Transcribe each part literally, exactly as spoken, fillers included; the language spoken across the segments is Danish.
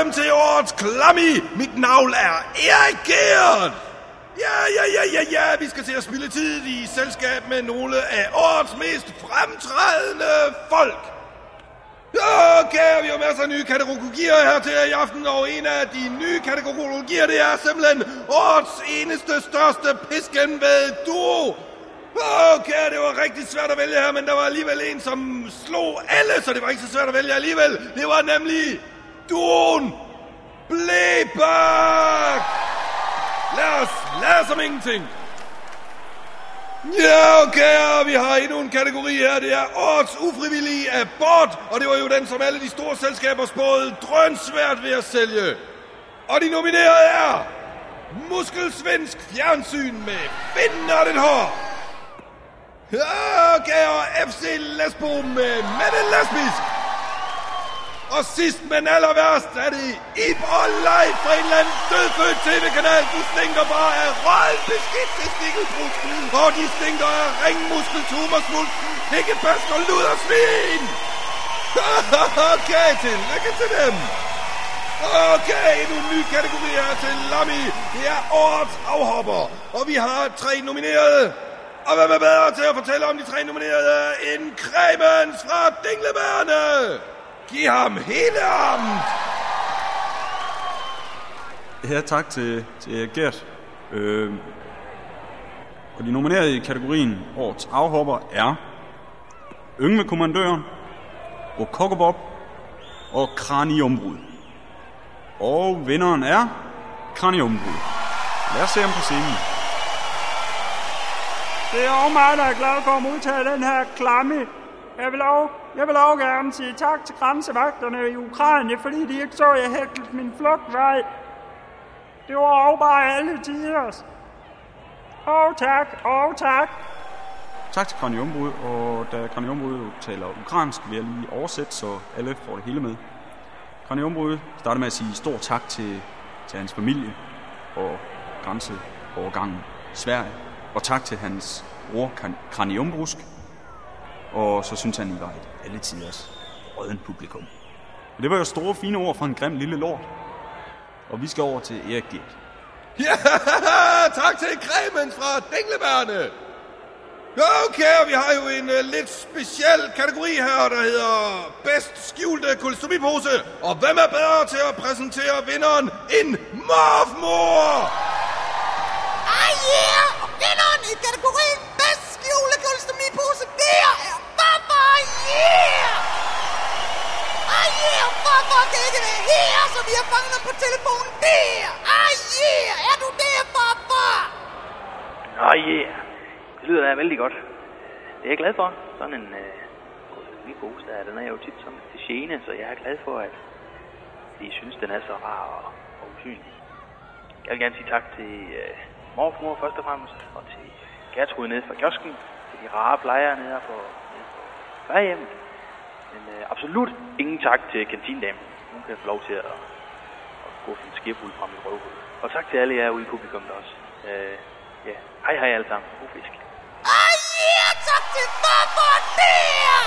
dem til årets Klammi. Mit navn er Erik Gert. Ja, ja, ja, ja, ja. Vi skal til at spille tid i selskab med nogle af årets mest fremtrædende folk. Okay, vi har masser af nye kategorier her til i aften, og en af de nye kategorier, det er simpelthen årets eneste, største piskenvæd duo. Okay, det var rigtig svært at vælge her, men der var alligevel en, som slog alle, så det var ikke så svært at vælge alligevel. Det var nemlig duoen Blebak. Lad os, lad os om ingenting. Ja, okay, og vi har endnu en kategori her. Det er årets ufrivillige abort, og det var jo den, som alle de store selskaber spåede drønsvært ved at sælge. Og de nominerede er Muskelsvensk Fjernsyn med Bindende hår. Ja, okay, og F C Lesbo med Mette Lesbisk. Og sidst, men aller værst, er det Ib og Leif fra en eller anden dødfødt tv-kanal. De stinker bare af røget beskidt testikkelbrud. Og de stinker af ringmuskel, tumorsmuld, pikkepast og ludersvin. Okay, tillykke til dem. Okay, endnu en ny kategori her til Lammi. Det er årets afhopper. Og vi har tre nominerede. Og hvad er bedre til at fortælle om de tre nominerede end Kremens fra Dinglebærne? Giv ham hele armen. Ja, tak til, til Gert. Øh, og de nominerede i kategorien årets afhopper er Yngve Kommandøren, Rokokobob og Kraniumbrud. Og vinderen er Kraniumbrud. Lad os se ham på scenen. Det er også mig, der er glad for at modtage den her Klammi. Jeg vil også, jeg vil også gerne sige tak til grænsevagterne i Ukraine, fordi de ikke så, jeg hæklede min flugtvej. Det var også bare alle tiders. Og tak, og tak. Tak til Kraniumbrud, og da Kraniumbrud taler ukrainsk, vil jeg lige oversætte, så alle får det hele med. Kraniumbrud starter med at sige stor tak til, til hans familie og grænseovergangen Sverige. Og tak til hans bror Kraniumbrusk. Og så synes han, I var et alle tiders rødent publikum. Og det var jo store, fine ord fra en grim lille lort. Og vi skal over til Erik Gert. Ja, tak til Kremens fra Dinglebærne. Okay, vi har jo en uh, lidt speciel kategori her, der hedder bedst skjulte kolestomipose. Og hvem er bedre til at præsentere vinderen end Morfmor? Ah, yeah! Vinderen i kategorien bedst skjulte kolestomipose, det er Papa, yeah! Ah, yeah! Papa kan ikke være her, så vi har fanget på telefonen der. Ah, yeah! Er du der, Papa? Ah, yeah! Det lyder da vældig godt. Det er jeg glad for. Sådan en øh, kolestomipose der, den er jo tit som til gene, så jeg er glad for, at de synes, den er så rar og, og usynlig. Jeg vil gerne sige tak til øh, morfmor først og fremmest, og til Gertrud nede fra kiosken, til de rare plejere nede på, nede på plejehjemmet. Men øh, absolut ingen tak til kantinedamen. Hun kan få lov til at, at gå sin skibfuld fra mit røvhul. Og tak til alle jer ude i publikum der også. Øh, ja, hej hej alle sammen. God fisk. Ah, yeah! Tak til Papa der!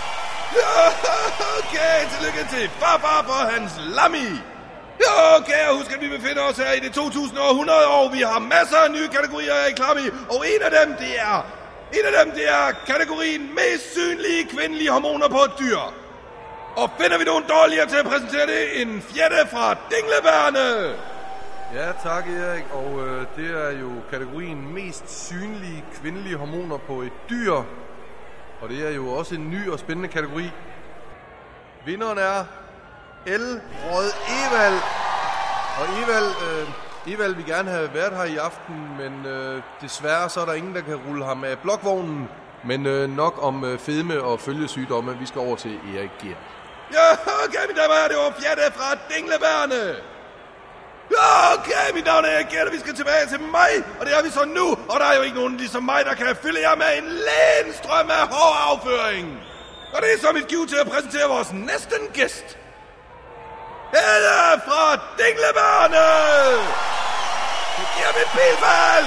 Okay, tillykke til Papa for hans Lammi. Okay, og husk at vi befinder os her i det to tusind århundrede, og vi har masser af nye kategorier her i Klammi, og en af dem, det er, en af dem, det er kategorien mest synlige kvindelige hormoner på et dyr. Og finder vi nogen dårligere til at præsentere det end Fjette fra Dinglebærne? Ja, tak Erik, og øh, det er jo kategorien mest synlige kvindelige hormoner på et dyr. Og det er jo også en ny og spændende kategori. Vinderen er Elrod Evald. Og Evald, øh, Evald vil gerne have været her i aften, men øh, desværre så er der ingen, der kan rulle ham af blokvognen. Men øh, nok om øh, fedme og følgesygdomme. Vi skal over til Erik Gert. Ja, okay, mine damer og herrer, det var Fjette fra Dinglebærne. Okay, mit navn er Erik Gert, og vi skal tilbage til mig, og det er vi så nu. Og der er jo ikke nogen ligesom mig, der kan fylde jer med en lænestrøm af hård afføring. Og det er så mit cue til at præsentere vores næste gæst. Helle fra Dinglebærne! Det giver mit bilfald!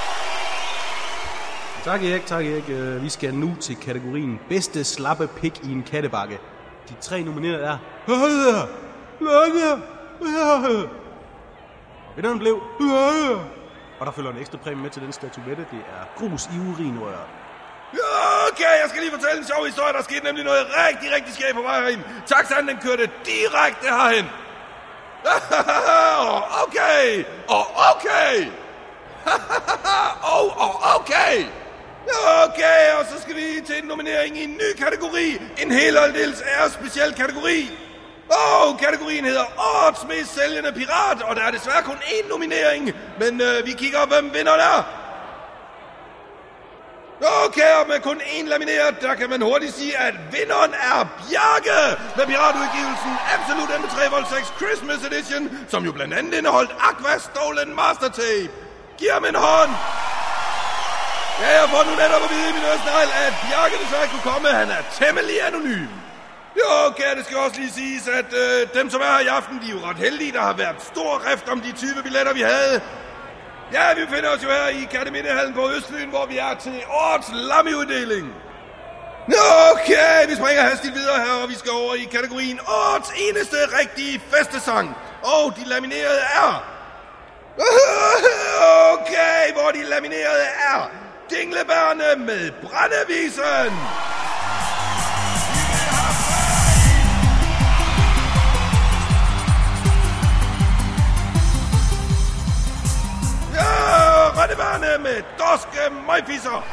Tak Erik, tak Erik. Vi skal nu til kategorien bedste slappe pik i en kattebakke. De tre nominerede er Lønne, Lønne, Og vinderen blev... Og der følger en ekstra præmie med til den statuette. Det er grus i urinrøret. Okay, jeg skal lige fortælle en sjov historie. Der skete nemlig noget rigtig, rigtig skægt på vej herind. Taxaen, den kørte direkte herhen. Okay, og okay. Og okay. Okay, og så skal vi til en nominering i en ny kategori. En helt og aldeles speciel kategori. Og kategorien hedder Årets mest sælgende pirat, og der er desværre kun én nominering. Men øh, vi kigger, hvem vinderen er. Okay, og med kun én lamineret, der kan man hurtigt sige, at vinderen er Bjarke med piratudgivelsen Absolute M P tre Volt seks Christmas Edition, som jo blandt andet indeholdt Aqua Stolen Master Tape. Giv ham en hånd. Ja, jeg får nu netop at vide i min øresnegl, at Bjarke desværre kunne komme. Han er temmelig anonym. Jo, okay, det skal også lige siges, at øh, dem, som er her i aften, de er jo ret heldige. Der har været stor rift om de tyve billetter, vi havde. Ja, vi befinder os jo her i Kattemindehallen på Østfyn, hvor vi er til årets lammeuddeling. Okay, vi springer hastigt videre her, og vi skal over i kategorien Årets eneste rigtige festesang. Og de laminerede er... Okay, hvor de laminerede er... Dinglebærne med Brændevisen. Brændeværne med Dorske Møgfisser.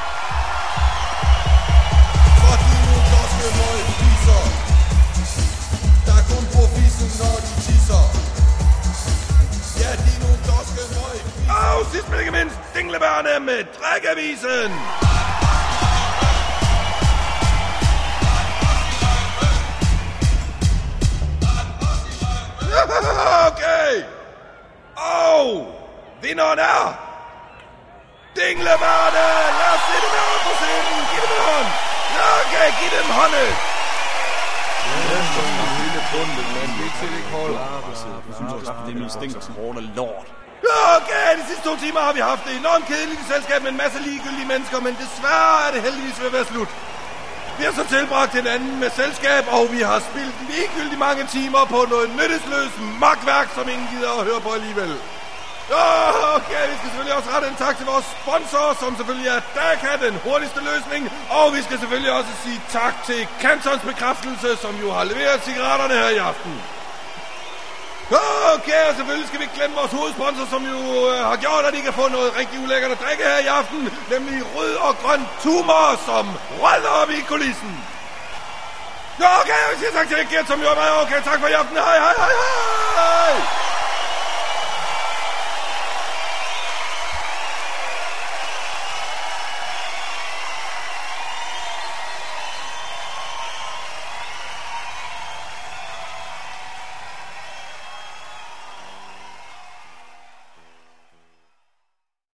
For de nu Dorske Møgfisser, der kun på fissen, når de tisser. Ja, de nu Dorske Møgfisser. Og sidst men ikke mindst, Dinglebærne med Drikkevisen. Okay. Og vinderen er... Dinglebærne! Lad os se det med op på scenen! Giv dem en hånd! Ja, okay, giv dem hånden! Ja, så er hele bundet, men vi ikke til det ikke holder. Jeg synes også, at det er min stinker som hårdt og lort. Okay, de sidste to timer har vi haft det enormt kedeligt i selskab med en masse ligegyldige mennesker, men desværre er det heldigvis ved at være slut. Vi har så tilbragt hinanden med selskab, og vi har spildt ligegyldigt mange timer på noget nyttesløst magtværk, som ingen gider at høre på alligevel. Okay, vi skal selvfølgelig også rette en tak til vores sponsor, som selvfølgelig er Daka, den hurtigste løsning. Og vi skal selvfølgelig også sige tak til Cantons Bekræftelse, som jo har leveret cigaretterne her i aften. Okay, og selvfølgelig skal vi ikke glemme vores hovedsponsor, som jo øh, har gjort, at I kan få noget rigtig ulækkert at drikke her i aften. Nemlig rød og grøn tumor, som rødder op i kulissen. Okay, jeg vil sige tak til Gert, som jo er meget okay. Tak for i aften. Hej, hej, hej, hej.